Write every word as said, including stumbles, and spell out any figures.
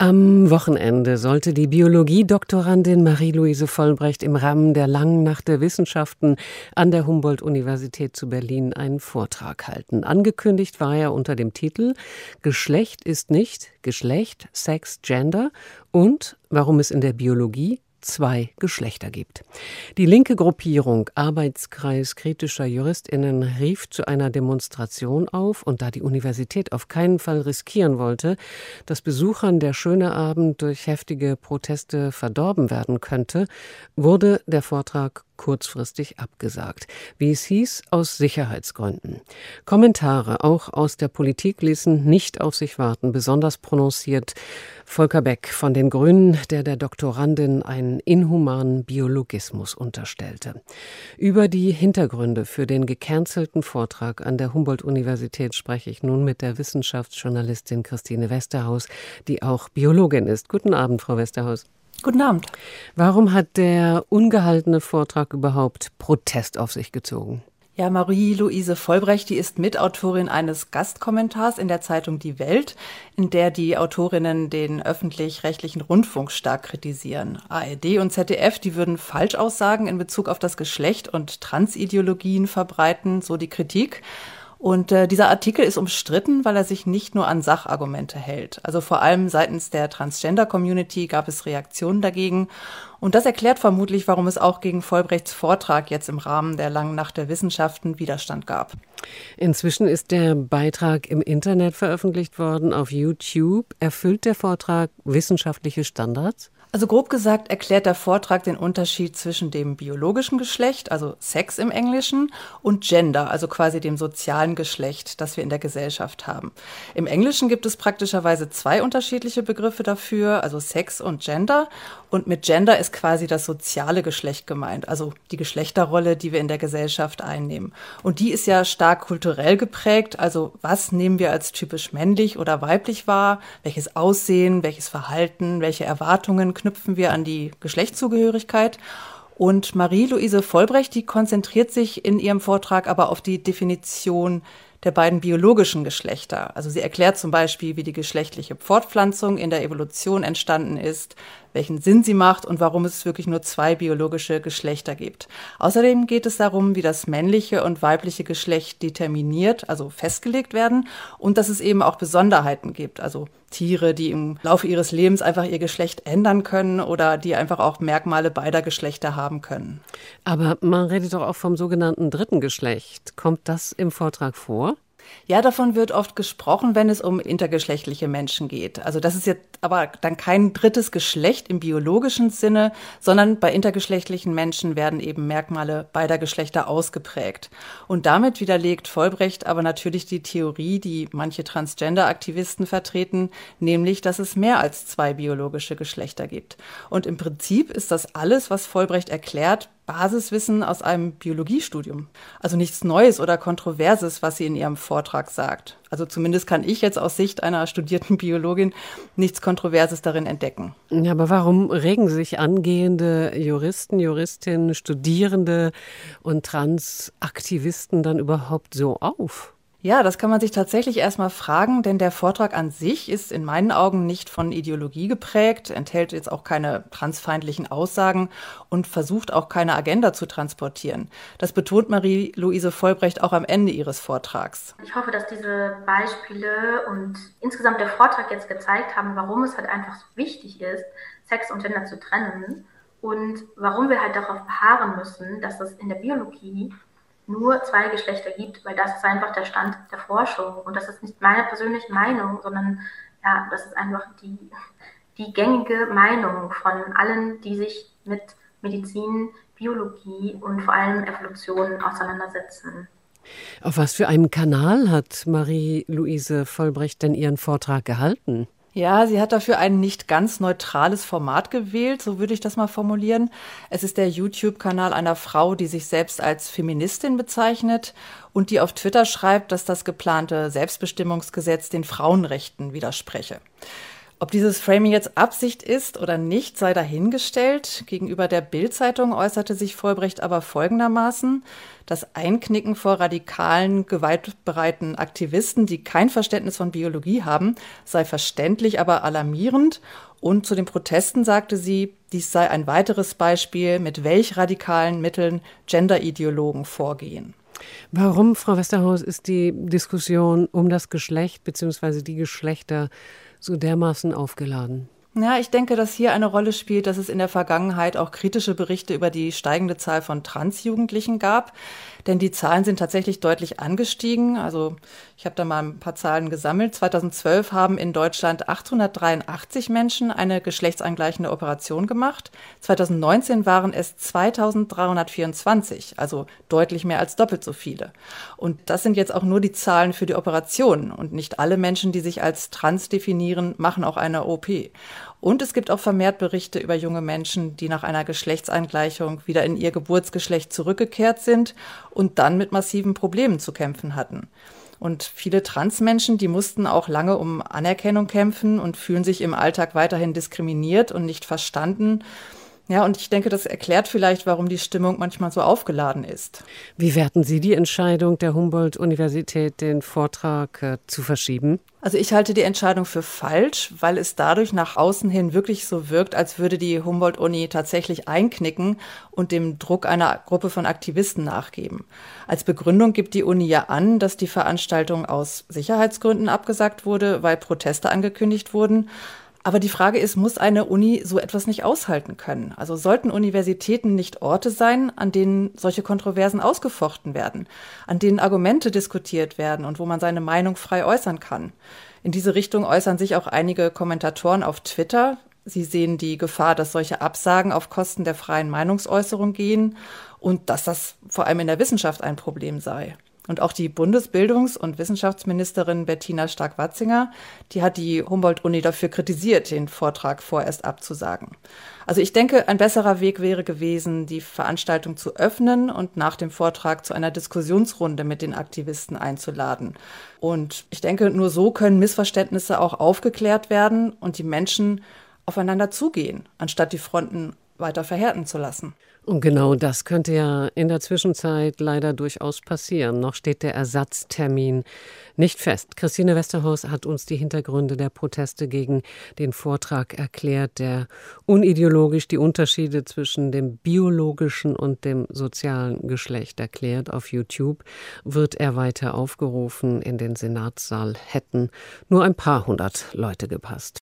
Am Wochenende sollte die Biologie-Doktorandin Marie-Louise Vollbrecht im Rahmen der Langen Nacht der Wissenschaften an der Humboldt-Universität zu Berlin einen Vortrag halten. Angekündigt war er unter dem Titel »Geschlecht ist nicht Geschlecht, Sex, Gender« und warum es in der Biologie zwei Geschlechter gibt. Die linke Gruppierung Arbeitskreis kritischer JuristInnen rief zu einer Demonstration auf, und da die Universität auf keinen Fall riskieren wollte, dass Besuchern der schöne Abend durch heftige Proteste verdorben werden könnte, wurde der Vortrag kurzfristig abgesagt. Wie es hieß, aus Sicherheitsgründen. Kommentare auch aus der Politik ließen nicht auf sich warten, besonders prononciert Volker Beck von den Grünen, der der Doktorandin einen inhumanen Biologismus unterstellte. Über die Hintergründe für den gecancelten Vortrag an der Humboldt-Universität spreche ich nun mit der Wissenschaftsjournalistin Christine Westerhaus, die auch Biologin ist. Guten Abend, Frau Westerhaus. Guten Abend. Warum hat der ungehaltene Vortrag überhaupt Protest auf sich gezogen? Ja, Marie-Louise Vollbrecht, die ist Mitautorin eines Gastkommentars in der Zeitung Die Welt, in der die Autorinnen den öffentlich-rechtlichen Rundfunk stark kritisieren. A R D und Z D F, die würden Falschaussagen in Bezug auf das Geschlecht und Transideologien verbreiten, so die Kritik. Und äh, dieser Artikel ist umstritten, weil er sich nicht nur an Sachargumente hält. Also vor allem seitens der Transgender-Community gab es Reaktionen dagegen. Und das erklärt vermutlich, warum es auch gegen Vollbrechts Vortrag jetzt im Rahmen der Langen Nacht der Wissenschaften Widerstand gab. Inzwischen ist der Beitrag im Internet veröffentlicht worden, auf YouTube. Erfüllt der Vortrag wissenschaftliche Standards? Also grob gesagt erklärt der Vortrag den Unterschied zwischen dem biologischen Geschlecht, also Sex im Englischen, und Gender, also quasi dem sozialen Geschlecht, das wir in der Gesellschaft haben. Im Englischen gibt es praktischerweise zwei unterschiedliche Begriffe dafür, also Sex und Gender. Und mit Gender ist quasi das soziale Geschlecht gemeint, also die Geschlechterrolle, die wir in der Gesellschaft einnehmen. Und die ist ja stark kulturell geprägt, also was nehmen wir als typisch männlich oder weiblich wahr, welches Aussehen, welches Verhalten, welche Erwartungen knüpfen wir an die Geschlechtszugehörigkeit. Und Marie-Louise Vollbrecht, die konzentriert sich in ihrem Vortrag aber auf die Definition der beiden biologischen Geschlechter. Also sie erklärt zum Beispiel, wie die geschlechtliche Fortpflanzung in der Evolution entstanden ist, welchen Sinn sie macht und warum es wirklich nur zwei biologische Geschlechter gibt. Außerdem geht es darum, wie das männliche und weibliche Geschlecht determiniert, also festgelegt werden, und dass es eben auch Besonderheiten gibt, also Tiere, die im Laufe ihres Lebens einfach ihr Geschlecht ändern können oder die einfach auch Merkmale beider Geschlechter haben können. Aber man redet doch auch vom sogenannten dritten Geschlecht. Kommt das im Vortrag vor? Ja, davon wird oft gesprochen, wenn es um intergeschlechtliche Menschen geht. Also das ist jetzt aber dann kein drittes Geschlecht im biologischen Sinne, sondern bei intergeschlechtlichen Menschen werden eben Merkmale beider Geschlechter ausgeprägt. Und damit widerlegt Vollbrecht aber natürlich die Theorie, die manche Transgender-Aktivisten vertreten, nämlich, dass es mehr als zwei biologische Geschlechter gibt. Und im Prinzip ist das alles, was Vollbrecht erklärt, Basiswissen aus einem Biologiestudium. Also nichts Neues oder Kontroverses, was sie in ihrem Vortrag sagt. Also zumindest kann ich jetzt aus Sicht einer studierten Biologin nichts Kontroverses darin entdecken. Ja, aber warum regen sich angehende Juristen, Juristinnen, Studierende und Transaktivisten dann überhaupt so auf? Ja, das kann man sich tatsächlich erstmal fragen, denn der Vortrag an sich ist in meinen Augen nicht von Ideologie geprägt, enthält jetzt auch keine transfeindlichen Aussagen und versucht auch keine Agenda zu transportieren. Das betont Marie-Louise Vollbrecht auch am Ende ihres Vortrags. Ich hoffe, dass diese Beispiele und insgesamt der Vortrag jetzt gezeigt haben, warum es halt einfach so wichtig ist, Sex und Gender zu trennen und warum wir halt darauf beharren müssen, dass es in der Biologie nur zwei Geschlechter gibt, weil das ist einfach der Stand der Forschung und das ist nicht meine persönliche Meinung, sondern ja, das ist einfach die, die gängige Meinung von allen, die sich mit Medizin, Biologie und vor allem Evolution auseinandersetzen. Auf was für einen Kanal hat Marie-Louise Vollbrecht denn ihren Vortrag gehalten? Ja, sie hat dafür ein nicht ganz neutrales Format gewählt, so würde ich das mal formulieren. Es ist der YouTube-Kanal einer Frau, die sich selbst als Feministin bezeichnet und die auf Twitter schreibt, dass das geplante Selbstbestimmungsgesetz den Frauenrechten widerspreche. Ob dieses Framing jetzt Absicht ist oder nicht, sei dahingestellt. Gegenüber der Bild-Zeitung äußerte sich Vollbrecht aber folgendermaßen: Das Einknicken vor radikalen, gewaltbereiten Aktivisten, die kein Verständnis von Biologie haben, sei verständlich, aber alarmierend. Und zu den Protesten sagte sie, dies sei ein weiteres Beispiel, mit welch radikalen Mitteln Genderideologen vorgehen. Warum, Frau Westerhaus, ist die Diskussion um das Geschlecht bzw. die Geschlechter so dermaßen aufgeladen? Ja, ich denke, dass hier eine Rolle spielt, dass es in der Vergangenheit auch kritische Berichte über die steigende Zahl von Transjugendlichen gab. Denn die Zahlen sind tatsächlich deutlich angestiegen. Also ich habe da mal ein paar Zahlen gesammelt. zweitausendzwölf haben in Deutschland achthundertdreiundachtzig Menschen eine geschlechtsangleichende Operation gemacht. zweitausendneunzehn waren es zweitausenddreihundertvierundzwanzig, also deutlich mehr als doppelt so viele. Und das sind jetzt auch nur die Zahlen für die Operationen. Und nicht alle Menschen, die sich als trans definieren, machen auch eine O P. Und es gibt auch vermehrt Berichte über junge Menschen, die nach einer Geschlechtsangleichung wieder in ihr Geburtsgeschlecht zurückgekehrt sind und dann mit massiven Problemen zu kämpfen hatten. Und viele Transmenschen, die mussten auch lange um Anerkennung kämpfen und fühlen sich im Alltag weiterhin diskriminiert und nicht verstanden. Ja, und ich denke, das erklärt vielleicht, warum die Stimmung manchmal so aufgeladen ist. Wie werten Sie die Entscheidung der Humboldt-Universität, den Vortrag äh, zu verschieben? Also ich halte die Entscheidung für falsch, weil es dadurch nach außen hin wirklich so wirkt, als würde die Humboldt-Uni tatsächlich einknicken und dem Druck einer Gruppe von Aktivisten nachgeben. Als Begründung gibt die Uni ja an, dass die Veranstaltung aus Sicherheitsgründen abgesagt wurde, weil Proteste angekündigt wurden. Aber die Frage ist, muss eine Uni so etwas nicht aushalten können? Also sollten Universitäten nicht Orte sein, an denen solche Kontroversen ausgefochten werden, an denen Argumente diskutiert werden und wo man seine Meinung frei äußern kann? In diese Richtung äußern sich auch einige Kommentatoren auf Twitter. Sie sehen die Gefahr, dass solche Absagen auf Kosten der freien Meinungsäußerung gehen und dass das vor allem in der Wissenschaft ein Problem sei. Und auch die Bundesbildungs- und Wissenschaftsministerin Bettina Stark-Watzinger, die hat die Humboldt-Uni dafür kritisiert, den Vortrag vorerst abzusagen. Also ich denke, ein besserer Weg wäre gewesen, die Veranstaltung zu öffnen und nach dem Vortrag zu einer Diskussionsrunde mit den Aktivisten einzuladen. Und ich denke, nur so können Missverständnisse auch aufgeklärt werden und die Menschen aufeinander zugehen, anstatt die Fronten weiter verhärten zu lassen. Und genau das könnte ja in der Zwischenzeit leider durchaus passieren. Noch steht der Ersatztermin nicht fest. Christine Westerhaus hat uns die Hintergründe der Proteste gegen den Vortrag erklärt, der unideologisch die Unterschiede zwischen dem biologischen und dem sozialen Geschlecht erklärt. Auf YouTube wird er weiter aufgerufen. In den Senatssaal hätten nur ein paar hundert Leute gepasst.